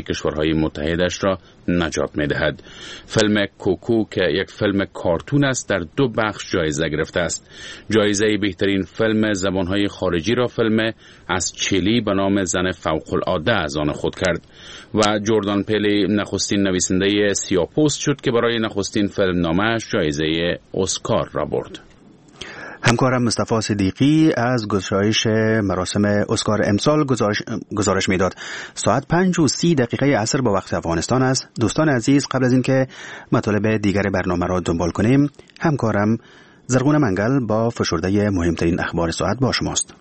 جمهوری کشورهای متحدش را نجات می‌دهد. فیلم کوکو که یک فیلم کارتون است در 2 بخش جایزه گرفته است. جایزه بهترین فیلم زبانهای خارجی را فیلم از چیلی به نام زن فوق‌العاده از آن خود کرد و جردان پیل نخستین نویسنده سیاه‌پوست شد که برای نخستین فیلم نامه‌اش جایزه اسکار را برد. همکارم مصطفی صدیقی از گزارش مراسم اسکار امسال گزارش میداد. ساعت 5:30 عصر با وقت افغانستان است. دوستان عزیز، قبل از اینکه مطالب دیگر برنامه را دنبال کنیم، همکارم زرغون منگل با فشرده مهمترین اخبار ساعت با شماست.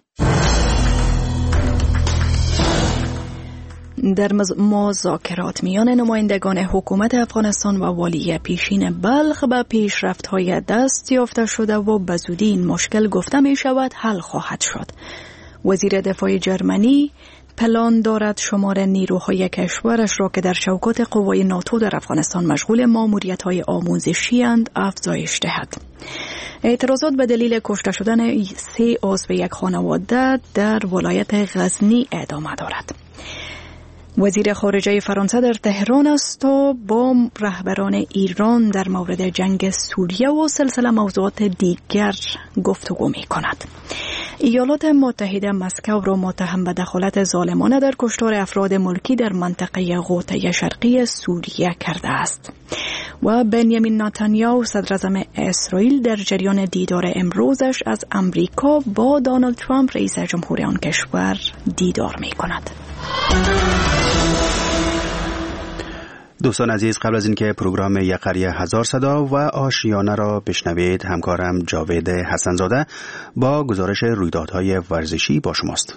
در مذاکرات میان نمایندگان حکومت افغانستان و والی پیشین بلخ به پیشرفت‌های دست یافته شده و به زودی این مشکل گفته می شود حل خواهد شد. وزیر دفاع جرمنی پلان دارد شمار نیروهای کشورش را که در شوکات قوای ناتو در افغانستان مشغول ماموریت‌های آموزشی اند افزایش دهد. اعتراضات به دلیل کشته شدن 3 عضو یک خانواده در ولایت غزنی ادامه دارد. وزیر خارجه فرانسه در تهران است و با رهبران ایران در مورد جنگ سوریه و سلسله موضوعات دیگر گفتگو می کند. ایالات متحده مسکو را متهم به دخالت ظالمانه در کشتار افراد ملکی در منطقه غوطه شرقی سوریه کرده است. و بنیامین نتانیاهو صدراعظم اسرائیل در جریان دیدار امروزش از امریکا با دونالد ترامپ رئیس جمهور آن کشور دیدار می کند. دوستان عزیز، قبل از اینکه پروگرام یک قریه هزار صدا و آشیانه را بشنوید، همکارم جاوید حسنزاده با گزارش رویدادهای ورزشی با شماست.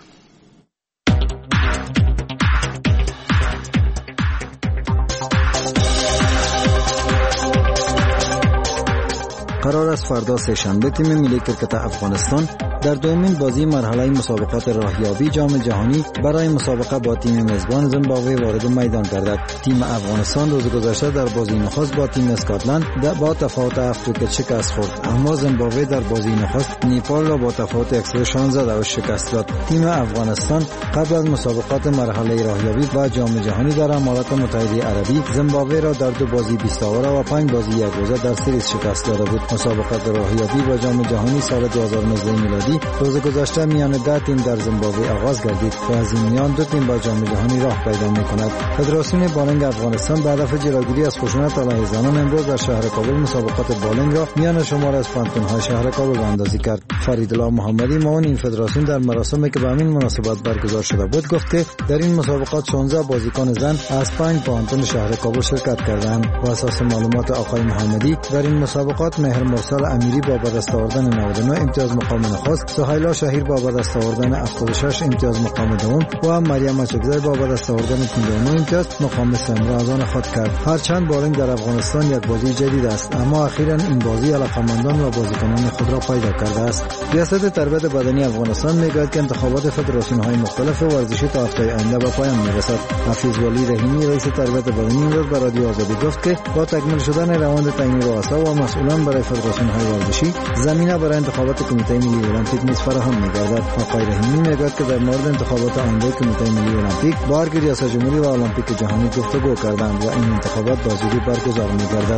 قرار است فردا سه‌شنبه تیم ملی کرکت افغانستان در دومین بازی مرحله مسابقات راهیابی جام جهانی برای مسابقه با تیم میزبان زیمبابوه وارد میدان گردد. تیم افغانستان روز گذشته در بازی نخست با تیم اسکاتلند با تفاوت 7 ویکت شکست خورد، اما زیمبابوه در بازی نخست نیپال را با تفاوت 116 شکست داد. تیم افغانستان قبل از مسابقات مرحله راهیابی و جام جهانی در امارات متحده عربی زیمبابوه را در 2 بازی 20 اوور و 5 بازی یک روزه در سریز شکست داده بود. مسابقات راهیابی و جام جهانی سال 2019 میلادی روز گذشته میان 10 تیم در زیمبابوه آغاز گردید و از این میان 2 تیم با جام جهانی راه پیدا می‌کند. فدراسیون بالنگ افغانستان به هدف جلوگیری از خشونت علیه زنان امروز در شهر کابل مسابقات بالنگ را میان شمار از پانتون‌های شهر کابل اندازی کرد. فریدالله محمدی معاون این فدراسیون در مراسمی که به همین مناسبت برگزار شده بود گفت که در این مسابقات 16 بازیکن زن از 5 پانتون شهر کابل شرکت کردند. و اساس معلومات آقای محمدی در این مسابقات مهر مرسل امیری با به دست آوردن 99 امتیاز مقام نخست، سهیلا شهیر با به دست آوردن 76 امتیاز مقام دوم و مریم مچکزی با به دست آوردن 59 امتیاز مقام سوم را از آن خود کرد. هرچند بالنگ در افغانستان یک بازی جدید است، اما اخیراً این بازی علاقه‌مندان و بازیکنان خود را پیدا کرده است. ریاست تربیت بدنی افغانستان میگوید که انتخابات فدراسیون‌های مختلف ورزشی تا هفته آینده به پایان میرسد. حفیظ ولی رحیمی رئیس تربیت بدنی امروز به رادیو آزادی گفت که با تکمیل شدن روند تعیین رؤسا و مسئولان برای فدراسیون‌های ورزشی زمینه برای انتخابات کمیته ملی المپیک نیز فراهم می‌گردد. آقای رحیمی میگوید که در مورد انتخابات آینده کمیته ملی المپیک با ریاست جمهوری و المپیک جهانی گفتگو کردند و این انتخابات به زودی برگزار می‌گردد.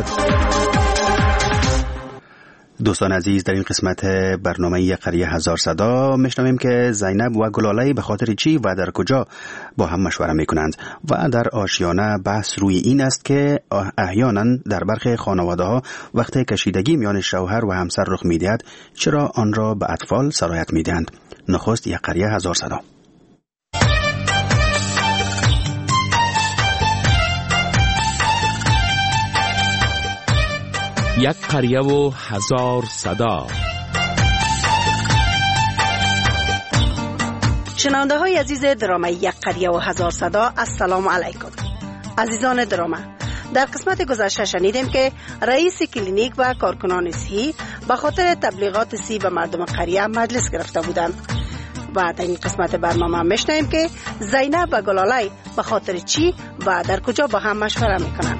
دوستان عزیز، در این قسمت برنامه یک قریه هزار صدا میشنویم که زینب و گلاله به خاطر چی و در کجا با هم مشوره میکنند و در آشیانه بحث روی این است که احیانا در برخی خانواده‌ها وقت کشیدگی میان شوهر و همسر رخ میدهد، چرا آن را به اطفال سرایت میدهند. نخست یک قریه هزار صدا. یک قریه و هزار صدا. شنونده های عزیز درام یک قریه و هزار صدا، السلام علیکم. عزیزان درام، در قسمت گذشته شنیدیم که رئیس کلینیک و کارکنان صحی به خاطر تبلیغات صحی به مردم قریه مجلس گرفته بودند و در این قسمت برنامه میشنویم که زینب و گلاله به خاطر چی و در کجا با هم مشوره میکنند.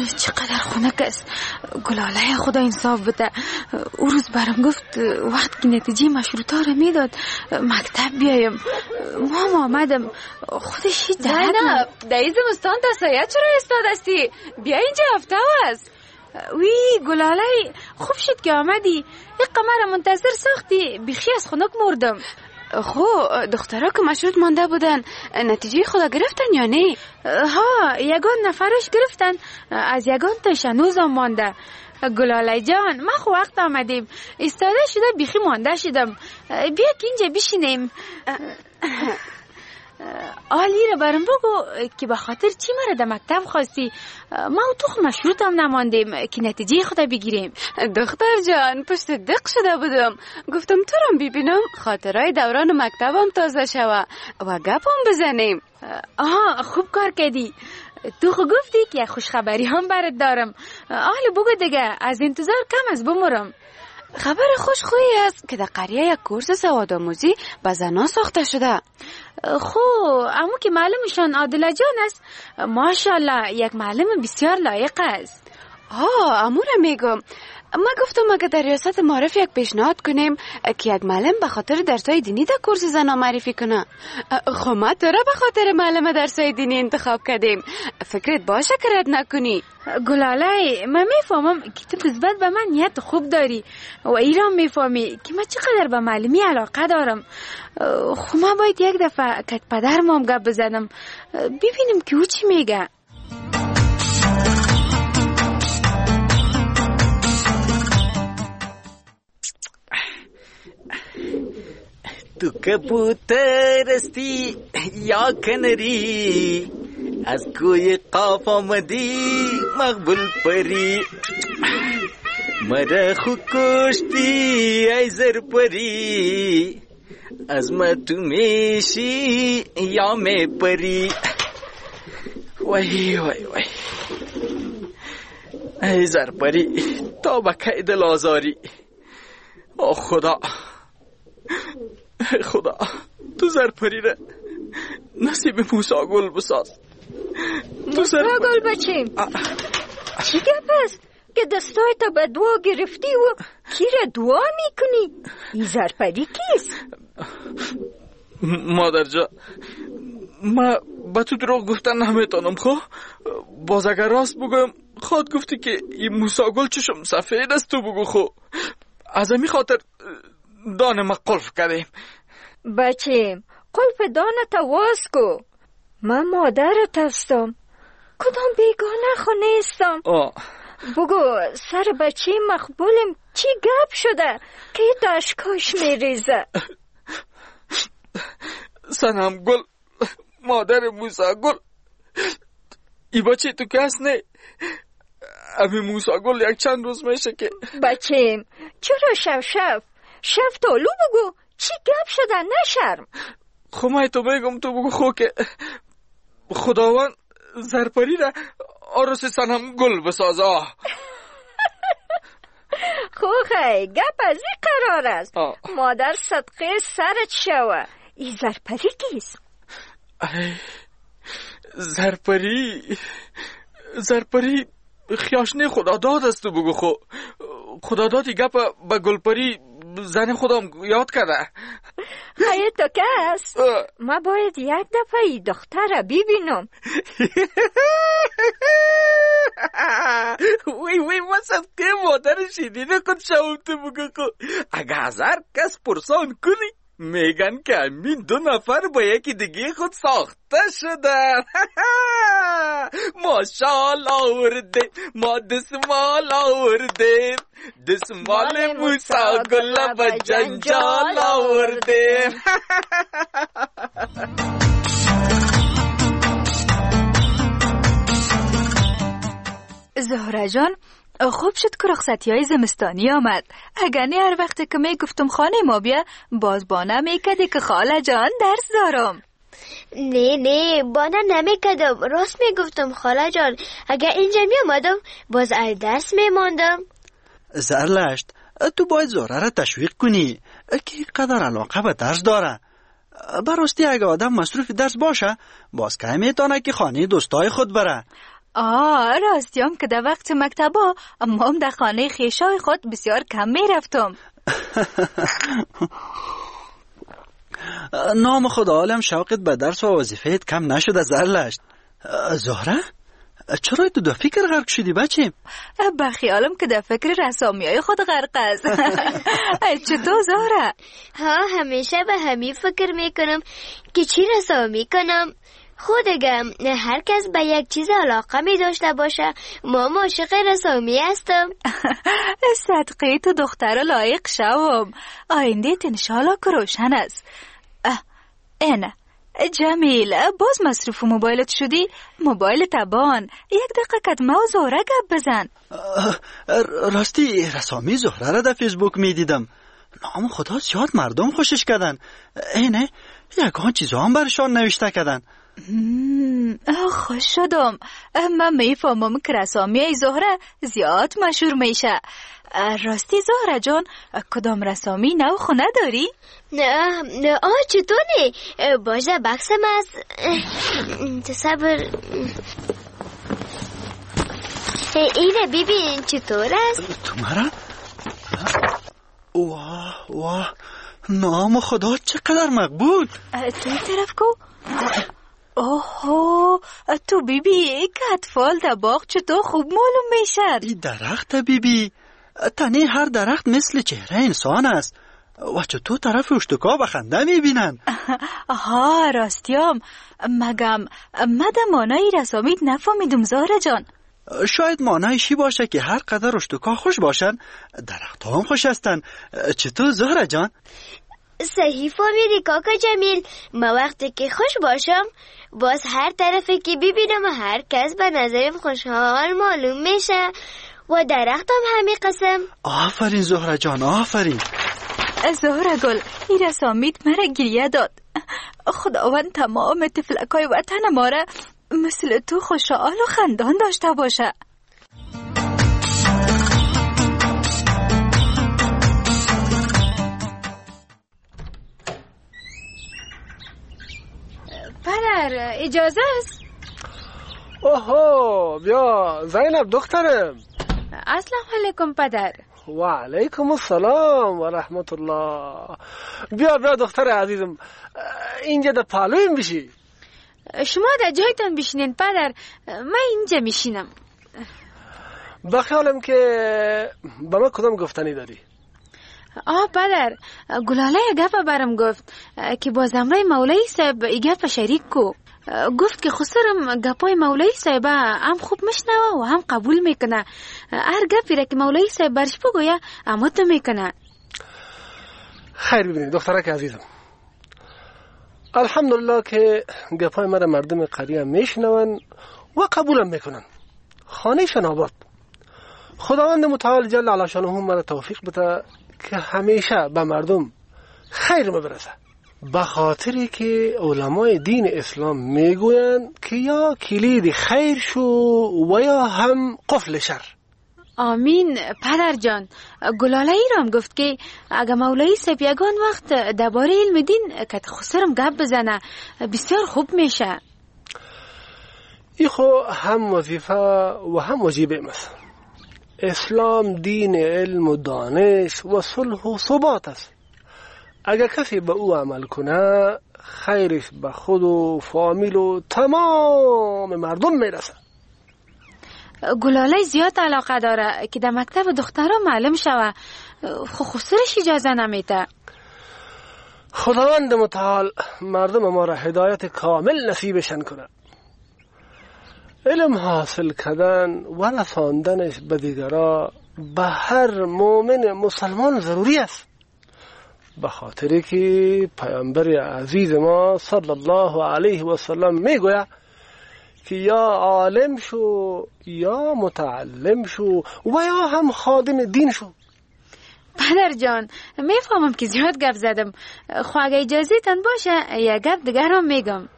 چقدر خنک است. گلاله خدا انصاف بده. او روز برام گفت وقت که نتیجه مشروطه را میداد مکتب بیایم. مام آمدم. خودش زینب در این زمستان دستایت چرا استادستی؟ بیا اینجا هفته است. وی گلاله خوب شد که آمدی. یک قمر منتظر ساختی. بیخی از خنک مردم. خو دخترها که مشروط مانده بودن نتیجه خدا گرفتن یا نه؟ ها یگان نفرش گرفتن. از یگان تاش هنوز هم مانده. گلاله جان ما خو وقت آمدیم. ایستاده شده بیخی مانده شدم. بیا که اینجا بشینیم. آلی را برم بگو که به خاطر چی مرا در مکتب خواستی. ما و تو مشروط هم نماندیم که نتیجه خدا بگیریم. دختر جان پشت دق شده بودم. گفتم تو را ببینم خاطرهای دوران مکتبم تازه شوه و گپ هم بزنیم. آها خوب کار کردی. تو خو گفتی که خوشخبری هم برات دارم. آلی بگو دیگه از انتظار کم از بمرم. خبر خوش خویی است که در قریه یک کورس سوادآموزی به زنان ساخته شده. خو امو که معلمشان عادله جان است. ماشاءالله یک معلم بسیار لایق است. امو را میگم. ما گفتم اگه در ریاست معارف یک پیشنهاد کنیم که یک معلم به خاطر درسای دینی در کورس زنان معرفی کنه. خو ما تو را به خاطر معلم درسای دینی انتخاب کردیم. فکرت باشه که رد نکنی. گلاله من میفهمم که تو نسبت به من نیت خوب داری و ایران میفهمی که من چقدر به معلمی علاقه دارم. خو ما باید یک دفعه که پدرم هم گپ بزنم ببینیم که او چی میگه. تو کبوتر استی یا کنری از کوی قاف آمدی مقبول پری مرا خو کشتی ای زر پری از ما تو میشی یا می پری وای وای وای ای زر پری تا بکی دل آزاری آه خدا خدا تو زرپری را نصیب موسی گل بساز. موسی گل بچیم چی گپ است که دستای تا به دعا گرفتی و کی را دعا میکنی؟ این زرپری کیست؟ مادر جا ما به تو دروغ گفتن نمیتونم. خو باز اگر راست بگم خود گفتی که این موسی گل چشم سفید است. تو بگو خو از همین خاطر دانه ما قلف کردیم. بچیم قلف دانه تا واز کو. من مادرت هستم. کدام بیگانه خو نیستم. بگو سر بچه مقبولم چی گپ شده که یه اشکاش میریزه؟ سنم گل مادر موسی گل ای بچه تو کس نه. امی موسی گل یک چند روز میشه که بچیم چرا شف تالو بگو چی گپ شده نشرم. خو من تو بگم تو بگو خو که خداوند زرپری را عروس سنم گل بسازه. خو خی گپ از این قرار است. مادر صدقه سرت شوه. این زرپری کیست؟ زرپری خیاشنه خداداد است. تو بگو خو خدادادی گپ به گلپری زن خودم یاد کرده. خیلی تو که است. ما باید یک دفعه ای دختر را ببینم. وی ما صدقه مادر شیرین خود شوم. تو بگو خو اگه هزار کس پرسان کنی میگن که همین 2 نفر با یکی دیگه خود ساخته شدن. ماشاءالله آورده ما دسمال آورده دسمال موسی گل با جنجال آورده. زهره جان خوب شد که رخصتی های زمستانی آمد. اگر نه هر وقت که می گفتم خانه ما بیا باز بانه میکدی که خاله جان درس دارم. نه بانه نمیکدم. راست میگفتم خاله جان. اگر اینجا می آمدم باز ای درس میماندم. زرلشت تو باید زهره را تشویق کنی که قدر علاقه به درس داره. براستی اگه آدم مصروف درس باشه باز که میتونه که خانه دوستای خود بره. راستیم که در وقت مکتبا مام در خانه خیشای خود بسیار کم می رفتم. نام خدا عالم شوقت به درس و وظیفهت کم نشده زرلشت. زهره؟ چرا تو در فکر غرق شدی بچه؟ به خیالم که در فکر رسامیای خود غرق است. چطور زهره؟ همیشه به همین فکر میکنم که چی رسامی کنم. خودگم هر کس به یک چیز علاقه می داشته باشه. ما عاشق رسامی هستم. صدقه تو دختر لایق شوم. آینده انشالله که روشن است. اینه جمیل، باز مصروف موبایلت شدی؟ موبایل تبان. یک دقیقه کدمه و زهره گپ بزن. راستی رسامی زهره را در فیسبوک می دیدم. نام خدا زیاد مردم خوشش کردن. اینه یکان چیزا هم برشان نوشته کردن. خوش شدم. من میفهمم که رسامی زهره زیاد مشهور میشه. راستی زهره جان، کدام رسامی نو خونه داری؟ نه چطور نه؟ باشه بکسم از تصبر. اینه ببین چطور است؟ تو مرا؟ واه نام خدا چقدر مقبول. توی طرف کو؟ اوه تو بیبی که اطفال در باغ چطور خوب معلوم میشد. این درخت بیبی تنه هر درخت مثل چهره انسان است و چطور طرف اشتکا بخنده میبینن. راستیم مگم مده مانای رسامید نفهمیدم زهره جان. شاید مانایشی باشه که هر قدر اشتکا خوش باشن درخت ها هم خوش هستن. چطور زهره جان؟ صحیح فهمیدی کاکا جمیل. ما وقتی که خوش باشم باز هر طرفی که ببینم و هر کس به نظرم خوشحال معلوم میشه و درختم همین قسم. آفرین زهره جان آفرین. زهره گل، این رسامید مرا گریه داد. خداوند تمام طفلکای وطن ما را مثل تو خوشحال و خندان داشته باشه. پدر اجازه است؟ اوهو بیا زینب دخترم. السلام علیکم پدر. و علیکم السلام و رحمت الله. بیا دختر عزیزم اینجا در پالویم بشی. شما در جایتان بشینین پدر، من اینجا میشینم. بخیالم که به من کدام گفتنی داری؟ پدر گلاله گفت برم گفت که با زمرای مولای صاحب گفت شریک کو. گفت که خسرم گپای مولای صاحب هم خوب مشنوه و هم قبول میکنه. هر گپی را که مولای صاحب برش بگویه اما تو میکنه. خیر ببینید دخترک عزیزم، الحمدلله که گپای مرا مردم قریه میشنون و قبولم میکنن. خانه شان آباد. خداوند متعال جل علی شانه مرا توفیق بده که همیشه به مردم خیر برسه. به خاطری که علمای دین اسلام میگویند که یا کلید خیر شو و یا هم قفل شر. آمین پدر جان. گلاله ای رام گفت که اگه مولایی صاحب یگان وقت درباره علم دین که خسرم گپ بزنه بسیار خوب میشه. ای خو هم وظیفه و هم واجبه مثلا. اسلام دین علم و دانش و صلح و ثبات است. اگر کسی به او عمل کنه خیرش به خود و فامیل و تمام مردم میرسه. گلاله زیاد علاقه داره که در مکتب دخترها معلم شوه، خسرش اجازه نمیده. خداوند متعال مردم ما را هدایت کامل نصیبشن کنه. علم حاصل کردن و رساندنش به دیگران به هر مؤمن مسلمان ضروری است. به خاطری که پیامبر عزیز ما صلی الله علیه و سلم میگوید که یا عالم شو یا متعلم شو و یا هم خادم دین شو. پدر جان میفهمم که زیاد گپ زدم، خو اگه اجازه تن باشه یه گپ دیگر هم میگم.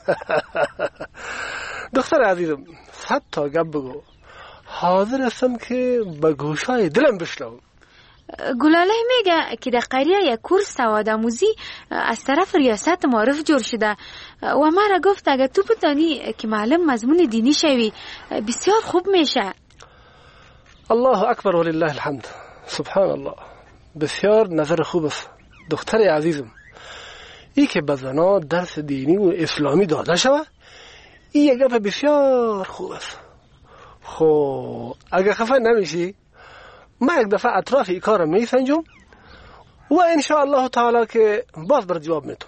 دختر عزیزم 100 تا گپ بگو، حاضر هستم که به گوشای دلم بشنوم. گلاله میگه که در قریه یک کورس سوادآموزی از طرف ریاست معارف جور شده و ما را گفت اگه تو بتانی که معلم مضمون دینی شوی بسیار خوب میشه. الله اکبر ولله الحمد. سبحان الله، بسیار نظر خوب است دختر عزیزم. ای که به زنا درس دینی و اسلامی داده شود این یک گپ بسیار خوب است. خب اگه خفه نمیشی ما یک دفعه اطراف این کار میسنجم و انشاءالله تعالی که باز بر جواب میتم.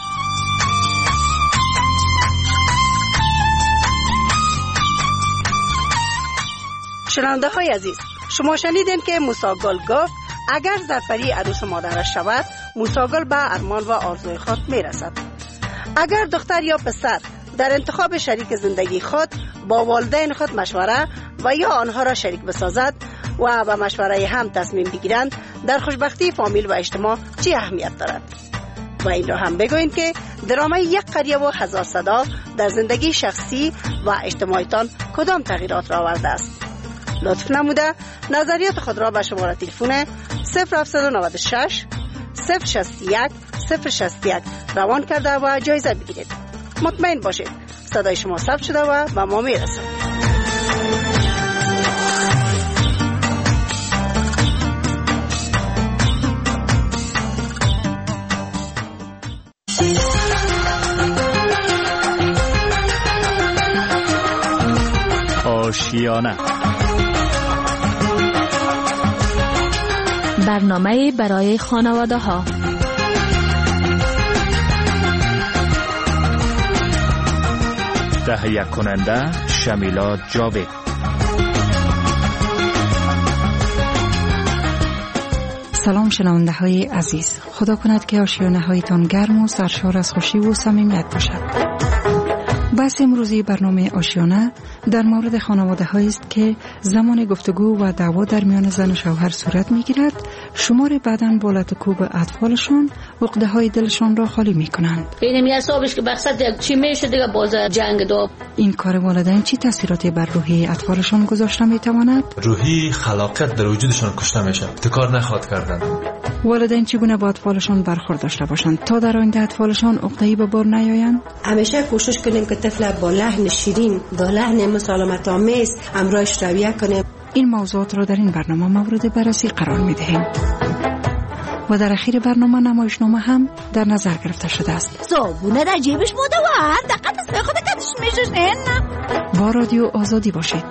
شنونده های عزیز، شما شنیدین که موسی گل گفت اگر زرپری عروس مادرش شود موسی گل به ارمان و آرزوی خود میرسد. اگر دختر یا پسر در انتخاب شریک زندگی خود با والدین خود مشوره و یا آنها را شریک بسازد و به مشوره هم تصمیم بگیرند در خوشبختی فامیل و اجتماع چی اهمیت دارد. و این را هم بگوین که درامه یک قریه و هزار صدا در زندگی شخصی و اجتماعیتان کدام تغییرات را آورده است. لطف نموده نظریات خود را به شماره تلفن 0796 061 061 روان کرده و جایزه بگیرید. مطمئن باشید صدای شما ثبت شده و به ما میرسد. آشیانه، برنامه برای خانواده ها. تهیه کننده شمیلا جاوید. سلام شنونده های عزیز، خدا کند که آشیانه هایتان گرم و سرشار از خوشی و صمیمیت باشد. بحث امروزی برنامه آشیانه در مورد خانواده هایی است که زمان گفتگو و دعوا در میان زن و شوهر صورت می گیرد، شمار بعداً بالات کوب اطفالشان عقده های دلشان را خالی می کنند. این حسابش که مقصد چی میشه دیگه باز جنگ دو. این کار والدین چی تاثیراتی بر روحی اطفالشان گذاشته می تواند؟ روحی خلاقیت در وجودشان کشته میشه، ابتکار نخواد کردن. والدین چگونه با اطفالشان برخورد داشته باشند تا در آینده اطفالشان عقده‌ای به بار نیایند؟ همیشه کوشش کنیم که طفل با لحن شیرین، با لحن مسالمت آمیز همراهش رویه کنیم. این موضوعات را در این برنامه مورد بررسی قرار می‌دهیم. و در اخیر برنامه نمایشنامه هم در نظر گرفته شده است. صابونه در جیبش بوده و هر دقیقه از خود کتش میشه. با رادیو آزادی باشید.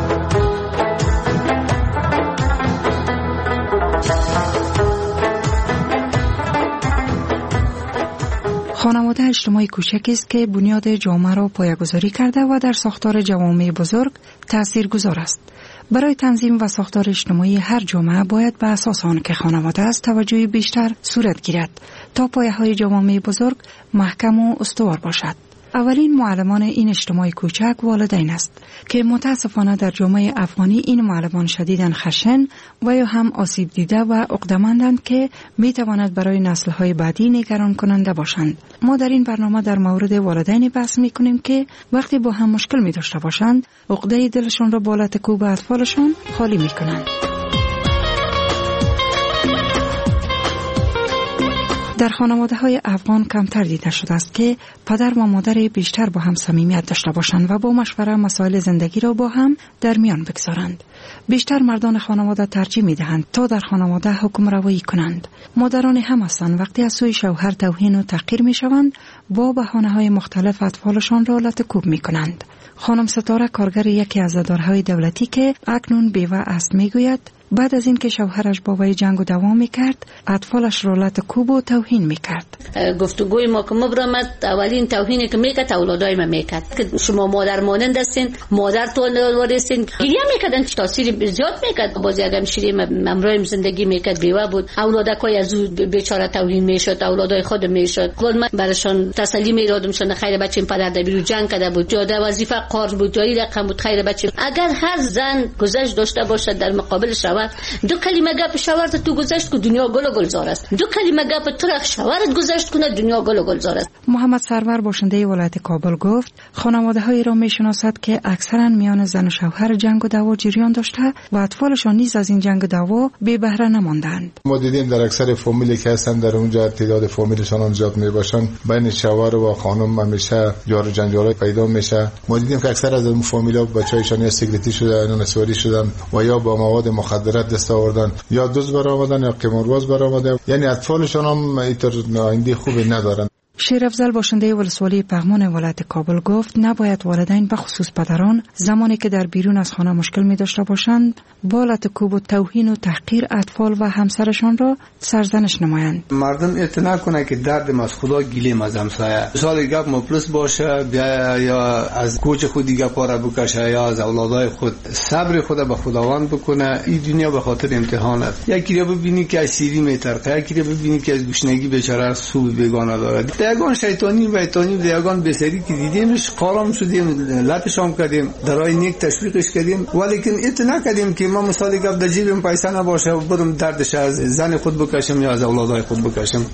خانواده اجتماعی کوچک است که بنیاد جامعه را پایه‌گذاری کرده و در ساختار جوامع بزرگ تاثیرگذار است. برای تنظیم و ساختار اجتماعی هر جامعه باید به اساس آن که خانواده است توجه بیشتر صورت گیرد تا پایه‌های جوامع بزرگ محکم و استوار باشد. اولین معلمان این اجتماع کوچک والدین است که متاسفانه در جامعه افغانی این معلمان شدیداً خشن و یا هم آسیب دیده و عقده‌مندند که میتواند برای نسل‌های بعدی نگران کننده باشند. ما در این برنامه در مورد والدین بحث می‌کنیم که وقتی با هم مشکل می‌داشته باشند عقده دلشون را بالات کوب اطفالشون خالی می‌کنند. در خانواده‌های افغان کمتر دیده شده است که پدر و مادر بیشتر با هم صمیمیت داشته باشند و با مشوره مسائل زندگی را با هم در میان بگذارند. بیشتر مردان خانواده ترجیح می‌دهند تا در خانواده حکم روایی کنند. مادران هم هستند وقتی از سوی شوهر توهین و تحقیر می‌شوند با بهانه‌های مختلف اطفالشان را لط‌وکوب می‌کنند. خانم ستاره کارگر یکی از اداره‌های دولتی که اکنون بیوه است میگوید بعد از اینکه شوهرش با وی جنگ و دعوا میکرد اطفالش را لط‌وکوب و توهین میکرد. گفتگوی ما که مبرمت اولین توهینی که میکرد اولادای ما میکرد که شما مادر مانند هستین، مادر تو وارثین، گریه میکردن، تاثیر زیاد میکرد. باز یک همشیری امروز زندگی میکرد بیوه بود، اولادکای از او بیچاره توهین میشد، اولادای خود میشد. خود من براشون تسلی میدادم شون خیر بچه‌م پدر در بیرو جنگ کرده بود، جاده وظیفه قارض بود، جایی رقم بود، خیر بچه. اگر هر زن گذشت داشته باشد در مقابل شوهر شوهر. دو کلمه گپ شوهرت تو گذشت که دنیا گل و گلزار است. دو کلمه گپ تو شوهرت گذشت کنه دنیا گل و گلزار است. محمد سرور باشنده ولایت کابل گفت خانواده‌هایی را می‌شناسد که اکثرا میان زن و شوهر جنگ و دعوا جریان داشته و اطفالشان نیز از این جنگ و دعوا بی بهره نماندند. ما دیدیم در اکثر فامیلی که هستن در اونجا تعداد فامیلشان زیاد میباشن، بین شوهر و خانم همیشه جار و جنجال پیدا میشه. ما دیدیم که اکثر از اون فامیلا بچه‌هایشان یا سیگریتی شدن یا نسواری شدن و یا با مواد مخدرات دست آوردن یا دزد برآمدن یا قمارباز برآمدن، یعنی اطفالشان هم اینطور آینده خوبی ندارن. شیرافضل باشنده ولسوالی پغمان ولایت کابل گفت نباید والدین به خصوص پدران زمانی که در بیرون از خانه مشکل می داشته باشند با لطکوب و توهین و تحقیر اطفال و همسرشان را سرزنش نمایند. مردم اعتنا کنه که دردم از خدا گیلیم از همسایه. مثال گپ مفلس باشه بیا یا از کوچ خود دیگه پاره بکشه یا از اولادای خود صبر خود به خداوند بکنه. این دنیا به خاطر امتحان است. یکی رو ببینی که اسیری میترقه، یکی رو ببینی که از گشنگی بیچاره سود بیگانه داره. دیگان شیطانی و ایتانی دیگان بسری که دیدیمش قارم شدیم، لطشام کردیم، درای نیک تشویقش کردیم، ولیکن اتنا کردیم که ما مثال گفت در جیبم پیسه نباشه و برم دردش از زن خود بکشم یا از اولادای خود بکشم.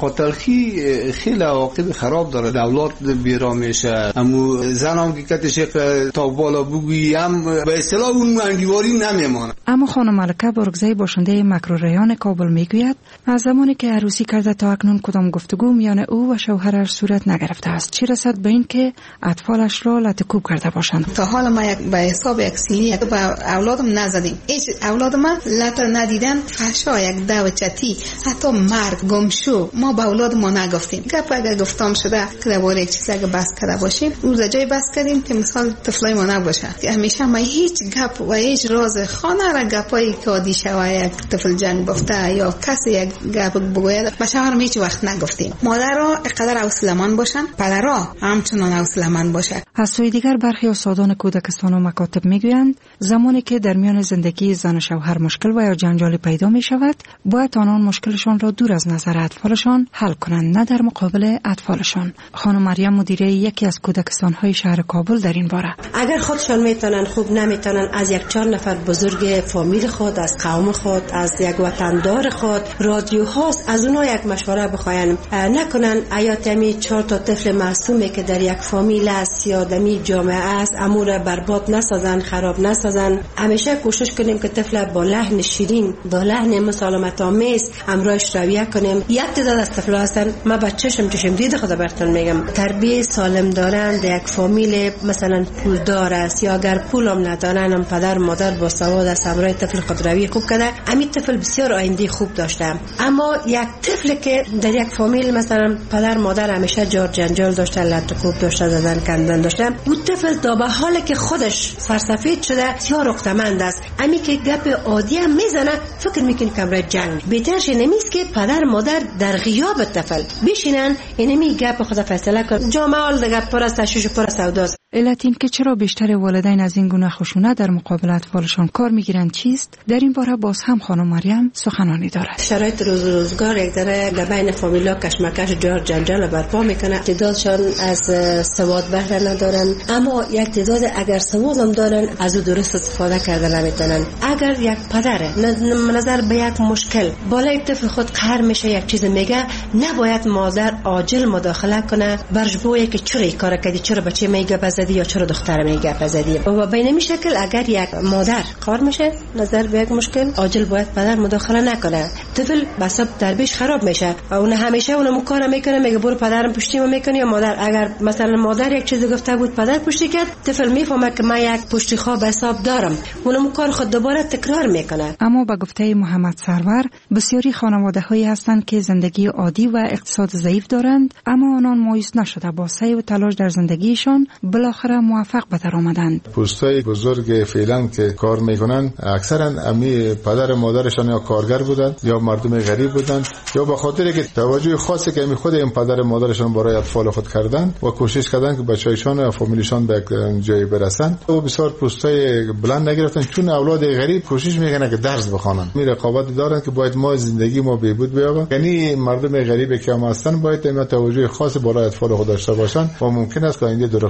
قاتلخی خیلی عواقب خراب داره. اولاد بیرا میشه. امو زنام که کتش تا بالا بگویم به اصطلاح اون انگیواری نمیمونه. اما خانم ملکه برگزی باشنده مکروریان کابل میگوید از زمانی که عروسی کرده تا اکنون کدام گفتگو میان او و شوهرش صورت نگرفته است، چه رسد به این که اطفالش را لطکوب کرده باشند. تا حالا ما به حساب یک سیلی به اولادم نزدیم. هیچ اولادم لطا ندیدن، فحشا، یک دعوچتی، حتی مرگ، گمشو ما به اولاد ما نگفتیم. گپ اگر گفتم شده که درباره یک چیز اگه بس کرده باشیم روز جای بس کردیم که مثال طفلای ما نباشه. همیشه ما هیچ گپ و هیچ راز خانه را گپایی که عادی شوه یک طفل جنگ گفته یا کسی یک گپ بگوید به شوهرم هیچ وقت نگفتیم. مادرها اقدر حوصله‌مند باشن، پدرها همچنان حوصله‌مند باشه. از سوی دیگر برخی استادان کودکستان و مکاتب میگویند زمانی که در میان زندگی زن و شوهر مشکل و یا جنجال پیدا می شود باید آنان مشکلشان را دور از نظر اطفالشان حل کنند، نه در مقابل اطفالشان. خانم مریم مدیره یکی از کودکستان‌های شهر کابل در این باره اگر خودشان میتونن خوب نمیتونن از یک 4 نفر بزرگ فامیل خود، از قوم خود، از یک وطندار خود، رادیو هاست از اونها یک مشوره بخواین، نکنن ایاتمی 4 تا طفل معصومی که در یک فامیل است یا دمی جامعه است امور برباد نسازن، خراب نسازن. همیشه کوشش کنیم که طفل با لحن شیرین، با لحن مسالمت آمیز همراهش رویه کنیم. یک تعداد از طفل هستن ما بچه‌شم دید خدا براتون میگم تربیت سالم دارن در یک فامیل مثلا پولدار است یا اگر پولم ندارن هم پدر و مادر با سواد است همراه طفل خود روی خوب کرده، همین طفل بسیار آینده خوب داشته. اما یک طفل که در یک فامیل مثلا پدر مادر همیشه جار جنجال داشته، لطکوب داشته، زدن کندن داشته، اون طفل تا به حالی که خودش سرسفید شده بسیار رقتمند است. امی که گپ عادی هم میزنه فکر میکنه کمره جنگ بهترش نمیست که پدر مادر در غیاب طفل بشینن اینمی گپ خود فیصله کن. جامعه حال دیگه پر از تشویش و پر از سوداست. علت این که چرا بیشتر والدین از این گونه خشونت در مقابل اطفالشان کار میگیرند چیست؟ در این باره باز هم خانم مریم سخنانی دارد. شرایط روزگار یک ذره در بین فامیلا کشمکش جار جنجال برپا میکنه. تعدادشان از سواد بهره ندارن، اما یک تعداد اگر سواد هم دارن از او درست استفاده کرده نمیتونن. اگر یک پدر نظر به یک مشکل بالای طفل خود قهر میشه یک چیز میگه، نباید مادر عاجل مداخله کنه برجبوی که چرا این کار کردی، چرا بچه میگه بزدی یا چرا دختر میگه بزدی. و به این شکل اگر یک مادر قهر میشه نظر به یک مشکل عاجل باید پدر مداخله نکنه. طفل بساب تربیش خراب میشه و اون همیشه اونم کار میکنه، میگه برو پدرم پشتی ما میکنه. یا مادر اگر مثلا مادر یک چیزی گفته بود پدر پشتی کرد، طفل میفهمه که من یک پشتی خواب حساب دارم، اونم کار خود دوباره تکرار میکنه. اما به گفته محمد سرور بسیاری خانواده هایی هستند که زندگی عادی و اقتصاد ضعیف دارند، اما آنان مایوس نشده با سعی و تلاش در زندگیشان بالاخره موفق به در آمدند. پستای بزرگ فعلا که کار میکنن اکثرا امی پدر مادرشان یا کارگر بودند یا مردم غریب بودند یا به خاطر که توجه خاصی که خود این پدر مادرشان برای اطفال خود کردند و کوشش کردند که بچه‌هایشان و فامیلشان به جای برسند و بسیار پستای بلند نگرفتن، چون اولاد غریب کوشش میکنن که درس بخوانن. می رقابت دارن که باید ما زندگی ما بهبود بیابه، یعنی مردم غریبی که هم هستن باید این توجه خاص برای اطفال خود داشته باشن و ممکن است که آینده درخشان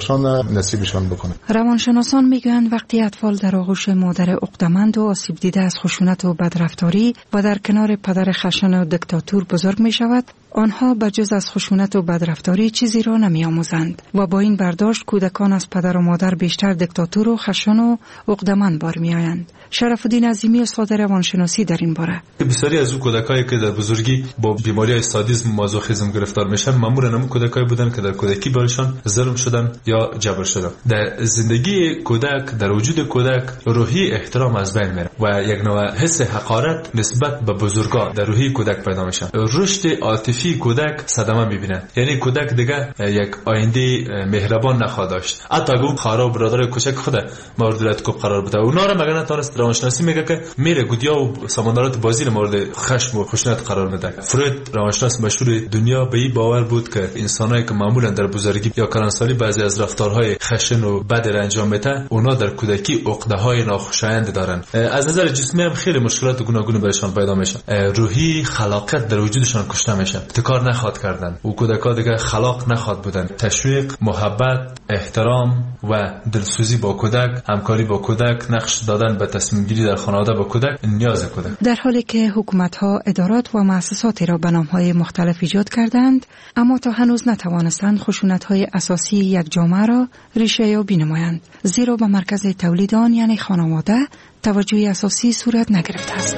نصیبشان بکنه. روانشناسان میگویند وقتی اطفال در آغوش مادر عقده‌مند و آسیب دیده از خشونت و بدرفتاری و در کنار پدر خشن و دیکتاتور بزرگ می شود، آنها بجز از خشونت و بدرفتاری چیزی را نمی آموزند و با این برداشت کودکان از پدر و مادر بیشتر دیکتاتور و خشن و عقده‌مند بار می آیند. شرف الدین عظیمی استاد روانشناسی در این باره: بسیاری از اون کودکایی که در بزرگی با بیماری سادیسم و مازوخیسم گرفتار میشن معمولا هم کودکایی بودن که در کودکی برشان ظلم شدن یا جبر شدن. در زندگی کودک، در وجود کودک روحی احترام از بین میره و یک نوع حس حقارت نسبت به بزرگان در روحی کودک پیدا میشه. رشد عاطفی کودک صدمه میبینه، یعنی کودک دیگه یک آینده مهربان نخواهد داشت. حتی اگه خراب برادر کوچک خود مورد رتکوب قرار بده، اونا رو مگه نتونست روانشناسی میگه که میره گودیا و سمندرات بازی مورد خشم و خشونت قرار میده. فروید روانشناس مشهور دنیا به این باور بود که انسانایی که معمولا در بزرگی یا کلانسالی بعضی از رفتارهای خشن و بد را انجام میدن، اونا در کودکی عقده‌های ناخوشایند دارن. از نظر جسمی هم خیلی مشکلات گوناگون برشان پیدا میشه. روحی خلاقیت در وجودشان کشته میشه. ابتکار نخواد کردن. او کودکا دیگه خلاق نخواد بودن. تشویق، محبت، احترام و دلسوزی با کودک، همکاری با کودک، نقش دادن به تصمیم گیری در خانواده با کودک نیاز کودک. در حالی که حکومت‌ها ادارات و مؤسساتی را به نام‌های مختلف ایجاد کردند، اما تا هنوز نتوانستند خشونت‌های اساسی یک جامعه را ریشه یابی نمایند، زیرا به مرکز تولید آن یعنی خانواده توجه اساسی صورت نگرفته است.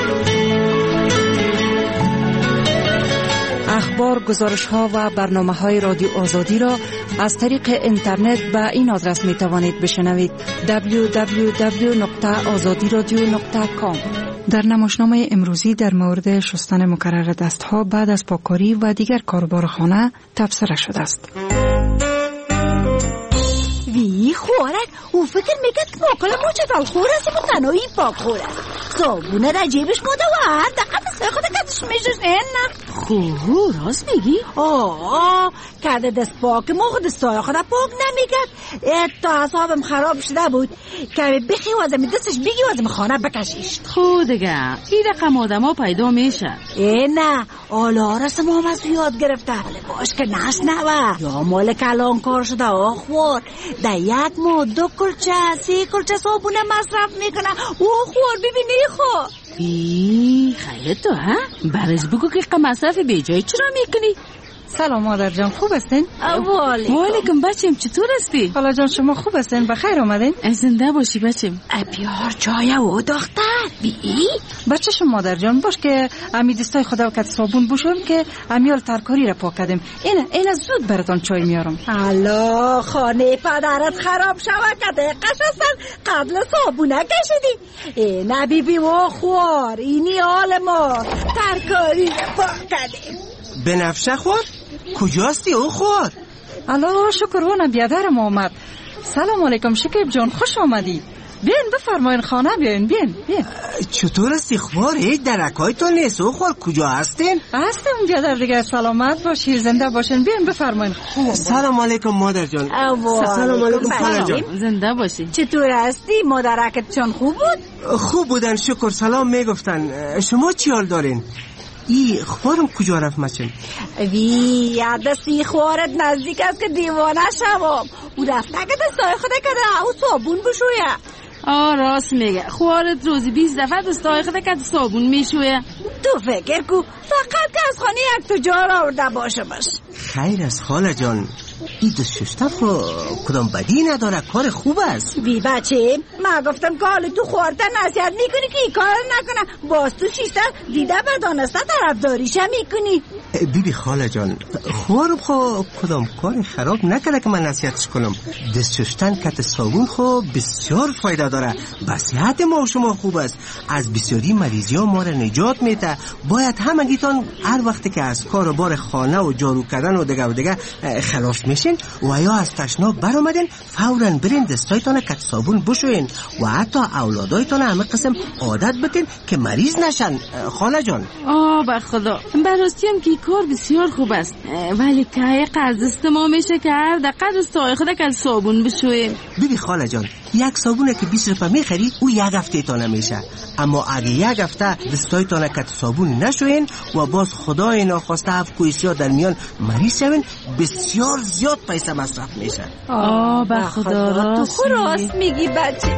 اخبار، گزارش‌ها و برنامه‌های رادیو آزادی را از طریق اینترنت به این آدرس می‌توانید بشنوید: www.azadiradio.com. در نمایشنامه امروزی در مورد شستن مکرر دست‌ها بعد از پاککاری و دیگر کاربار خانه تبصره شده است. وی خوارک او فکر میکرد که ماکل مچفل خور است و تنهایی پاک خور است. صابونه را جیبش موده و هر دقیقه سه خود کتش میشش. نه خوب راست میگی؟ کرده دست پاک ما خود دستای خود پاک نمیکرد. تا حسابم خراب شده بود که بخی وزمی دستش بگی وزمی خانه بکشیش. خود دیگه این رقم آدم ها پیدا میشه. نه آلا رسم هم از یاد گرفته باش که نشنوه یا مال کلان کار شده آخوار در یک ماه 2 کلچه 3 کلچه صابونه مصرف میکنه. خوار ببینی خو خیلی تو ها برش بگو که مصرف بی جای چرا میکنی؟ سلام مادر جان، خوب هستین؟ وعلیکم بچم، چطور هستی؟ خاله جان شما خوب هستین؟ بخیر آمدین؟ زنده باشی بچم. بیار چای و دختر بی بچه شما مادر جان باش که امی دستای خدا و کت صابون بشورم که امیال ترکاری را پاک کردیم. این زود براتون چای میارم. الله خانه پدرت خراب شود که دقیقش هستن قبل صابونه کشیدی. نه بی بی و خوار اینی حال ما ترکاری پاک کردیم. بنفشه خور؟ کجاستی او خور؟ الله شکرونه بیادرم آمد. سلام علیکم شکیب جان، خوش آمدی. بیاین بفرمایین خانه بیاین. چطور هستی خور؟ درکای تو نیست او خور کجا هستین؟ هستم بیادر دیگه، سلامت باشی زنده باشین. بیاین بفرمایین. سلام علیکم مادر جان. سلام علیکم خاله جان. زنده باشی. چطور هستی؟ مادرکت چون خوب بود؟ خوب بودن شکر، سلام میگفتن. شما چی حال دارین؟ خوارم کجا رفت مچن؟ دستی خوارت نزدیک است که دیوانه شوام. او رفته که دستای خود کده او صابون بشویه. راست میگه، خوارت روزی 20 دفعه دستای خود کده صابون میشویه. تو فکر کو فقط که از خانه یک تجار آورده باشه باش. خیر از خاله جان، این دست شستن کدام بدی نداره، کار خوب است. بچه من گفتم که حالا تو خورده نصیحت میکنی که این کار نکنه، باز تو شیشتر دیده بدانسته طرفداریشه میکنی. بی خاله جان خوارم کدام کار خراب نکنه که من نصیحتش کنم. دست شستن کت صابون بسیار فایده داره، به صحت ما و شما خوب است، از بسیاری مریضی ها ما را نجات میده. باید همگیتان هر وقتی که از کار و بار خانه و جارو کردن و دیگه خلاص میشین و یا از تشناب برآمدین فوراً برین دستایتان کت صابون بشوین و حتی اولادایتان همه قسم عادت بدین که مریض نشن. خاله جان به خدا براستی هم که کار بسیار خوب است، ولی که از دست ما میشه که هر دقیقه دستای خود که صابون بشویم. ببین خاله جان، یک صابونه که 20 روپیه میخری او یک هفته تا نمیشه، اما اگه یک هفته دستای تا نکت صابون نشوین و باز خدای ناخواسته افکویسیا در میان مریض شوین، بسیار زیاد پیسه مصرف میشه. به خدا راست میگی بچه.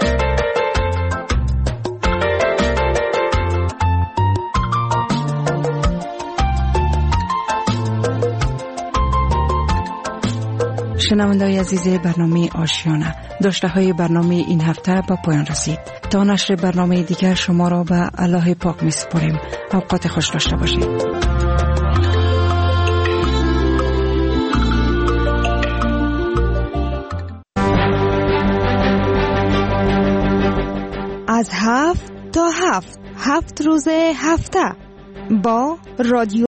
شنونده‌های عزیز برنامه آشیانه، داشته های برنامه این هفته به پایان رسید. تا نشر برنامه دیگر شما را به الله پاک می سپاریم. اوقات خوش داشته باشید. از 7 تا 7 روز هفته با رادیو